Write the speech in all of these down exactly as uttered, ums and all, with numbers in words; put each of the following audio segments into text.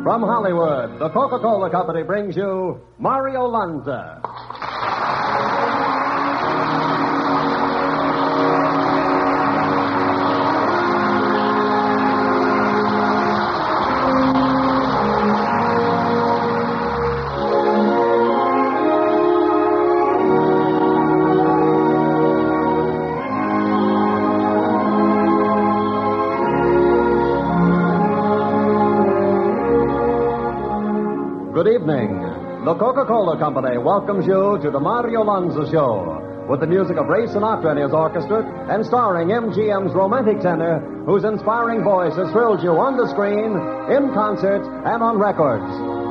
From Hollywood, the Coca-Cola Company brings you Mario Lanza. Good evening. The Coca-Cola Company welcomes you to the Mario Lanza Show with the music of Ray Sinatra and his orchestra and starring M G M's romantic tenor whose inspiring voice has thrilled you on the screen, in concert, and on records.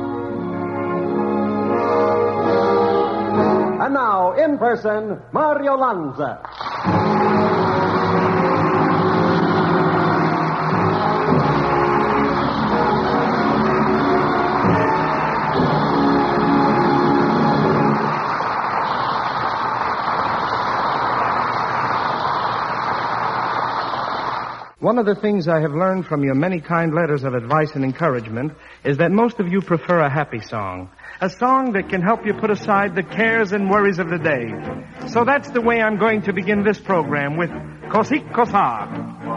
And now, in person, Mario Lanza. One of the things I have learned from your many kind letters of advice and encouragement is that most of you prefer a happy song. A song that can help you put aside the cares and worries of the day. So that's the way I'm going to begin this program with Così Cosa.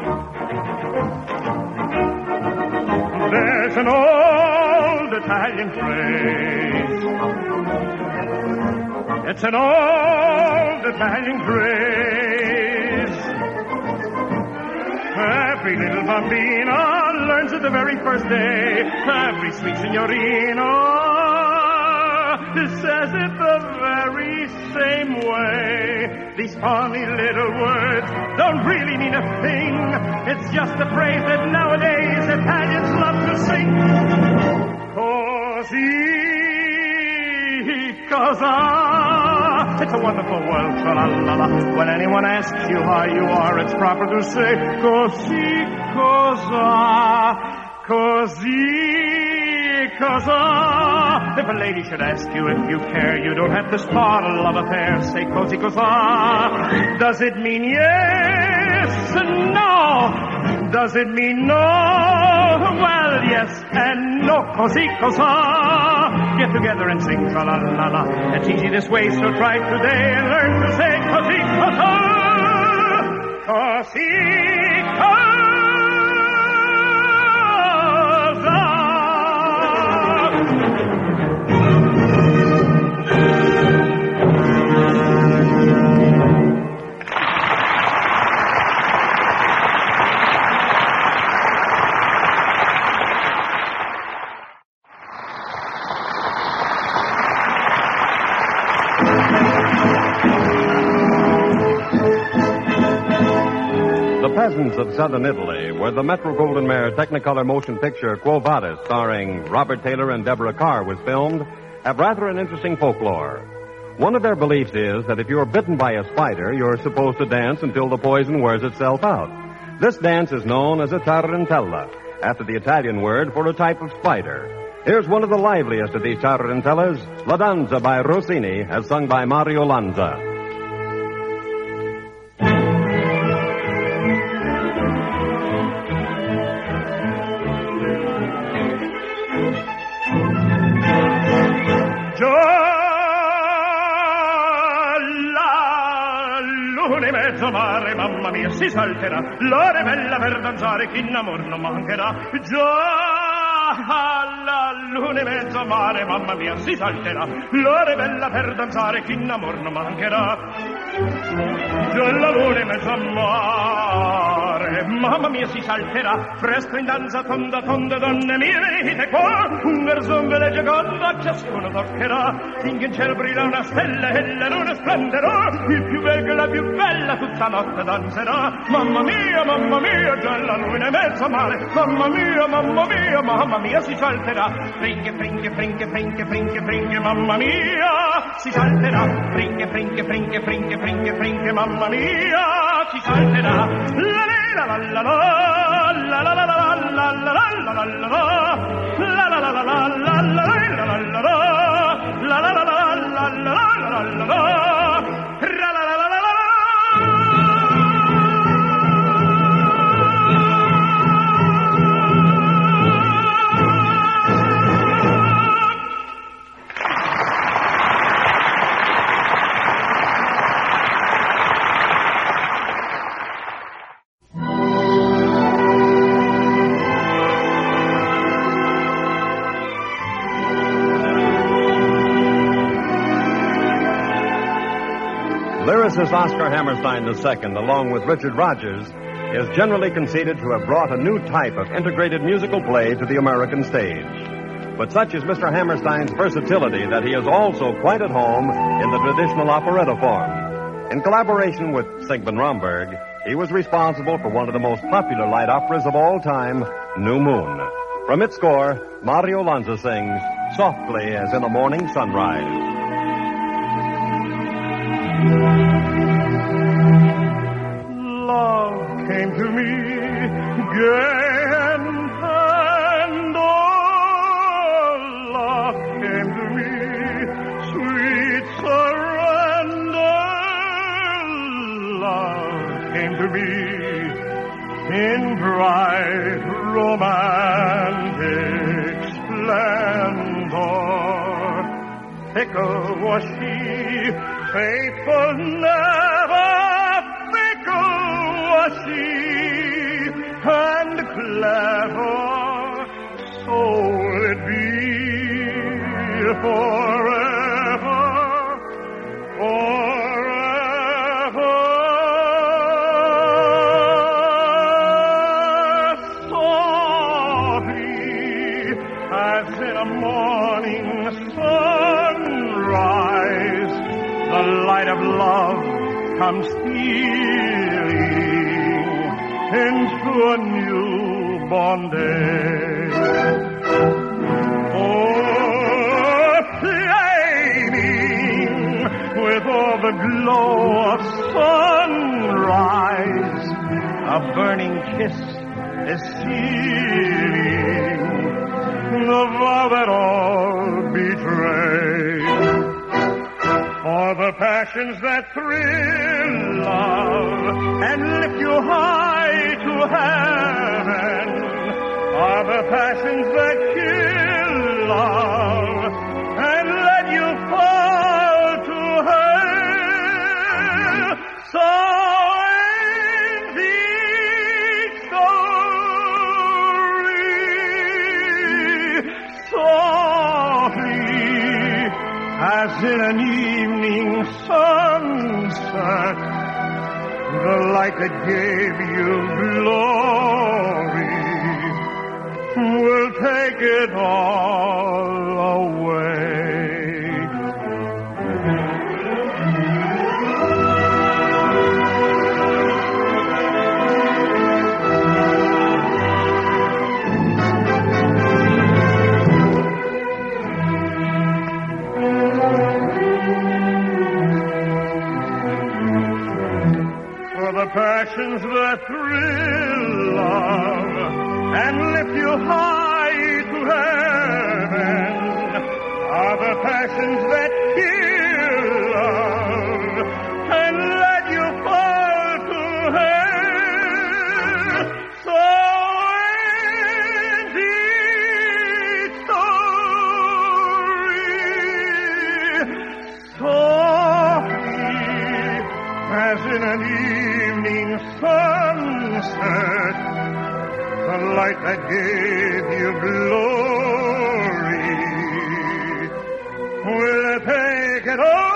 There's an old Italian phrase. It's an old Italian phrase. Every little bambina learns it the very first day. Every sweet signorina says it the very same way. These funny little words don't really mean a thing. It's just a phrase that nowadays Italians love to sing. Così cosa. It's a wonderful world, tra-la-la-la. When anyone asks you how you are, it's proper to say, così cosa, così cosa. If a lady should ask you if you care, you don't have to start a love affair. Say così cosa. Does it mean yes? No. Does it mean no? Well, yes and no. Così cosa. Get together and sing tra-la-la-la. It's easy this way, so try today and learn to say così cosa. Così cosa. The peasants of southern Italy, where the Metro-Goldwyn-Mayer Technicolor motion picture Quo Vadis, starring Robert Taylor and Deborah Carr, was filmed, have rather an interesting folklore. One of their beliefs is that if you're bitten by a spider, you're supposed to dance until the poison wears itself out. This dance is known as a tarantella, after the Italian word for a type of spider. Here's one of the liveliest of these tarantellas, La Danza by Rossini, as sung by Mario Lanza. Mare, mamma mia, si salterà, l'ora è bella per danzare, chi in amor non mancherà. Già la luna e mezzo mare, mamma mia, si salterà, l'ora è bella per danzare, chi in amor non mancherà. Già la luna e mezzo mare, mamma mia, si salterà, presto in danza tonda tonda, donne mie, venite qua, un garzon ve le gioconda, ciascuno toccherà, finché in cielo brilla una stella e la luna splenderà, il più bello e la più bella tutta notte danzerà. Mamma mia, mamma mia, già la luna e mezzo mare, mamma mia, mamma mia, mamma mia, si salterà, fringhe, fringhe, fringhe, fringhe, fringhe, fringhe, mamma mia, si salterà, fringhe, fringhe, fringhe, fringhe, fringhe, fringhe, mamma mia, si salterà. La la la la la la la la la la la la la la la la la Francis Oscar Hammerstein the Second, along with Richard Rodgers, is generally conceded to have brought a new type of integrated musical play to the American stage. But such is Mister Hammerstein's versatility that he is also quite at home in the traditional operetta form. In collaboration with Sigmund Romberg, he was responsible for one of the most popular light operas of all time, New Moon. From its score, Mario Lanza sings, Softly as in a Morning Sunrise. Love came to me, gay and kind, oh, love came to me, sweet surrender. Love came to me in bright romantic splendor. Fickle was she, faithful never, fickle was she, and clever, so will it be forever, forever. Softly, as in a morning sunrise, the light of love comes stealing into a newborn day. Oh, flaming with all the glow of sunrise, a burning kiss is sealing the vow that all betray. For the passions that thrill love and lift you high to heaven are the passions that kill love and let you fall to hell. So ends each story, softly as in an evening sunset, the light that gave you glory will take it all away. The passions that thrill love and lift you high to heaven are the passions that kill love and let you fall to hell. So ends each story, softly as in an evening sunset, the light that gave you glory will take it all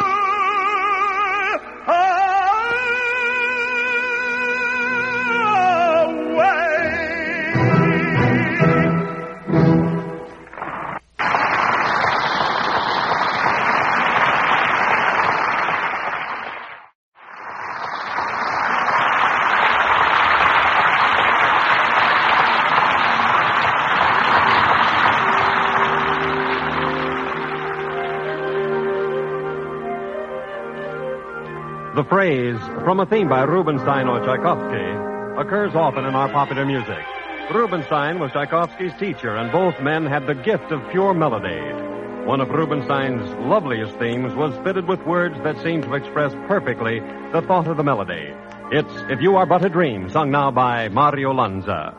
The phrase, from a theme by Rubinstein or Tchaikovsky, occurs often in our popular music. Rubinstein was Tchaikovsky's teacher, and both men had the gift of pure melody. One of Rubinstein's loveliest themes was fitted with words that seemed to express perfectly the thought of the melody. It's If You Are But a Dream, sung now by Mario Lanza.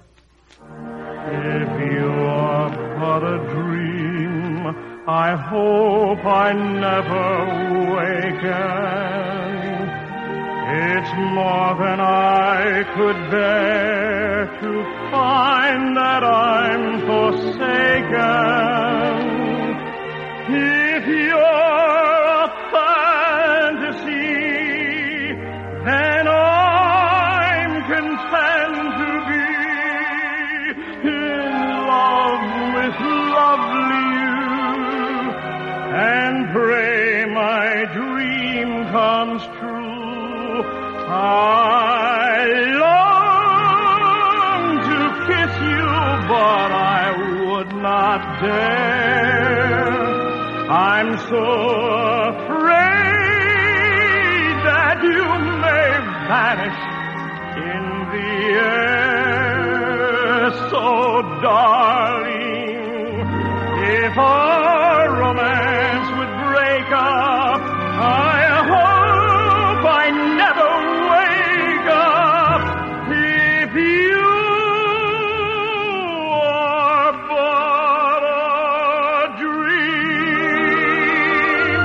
If you are but a dream, I hope I never waken. It's more than I could bear to find that I'm forsaken. If you're a fantasy, dare. I'm so afraid that you may vanish in the air. So, darling, if our romance would break up, I hope I never wake up. If you are but a dream.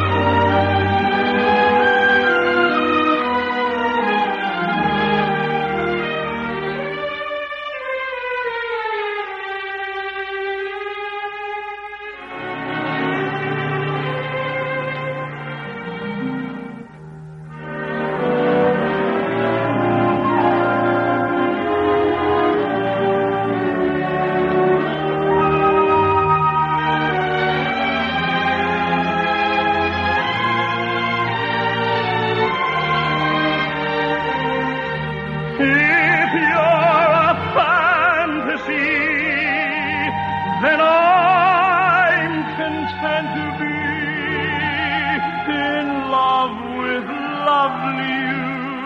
If you're a fantasy, then I'm content to be in love with lovely you,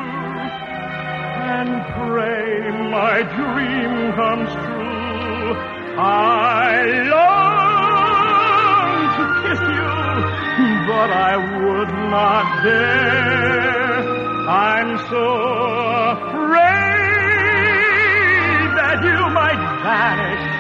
and pray my dream comes true. I long to kiss you, but I would not dare. I'm so afraid that you might vanish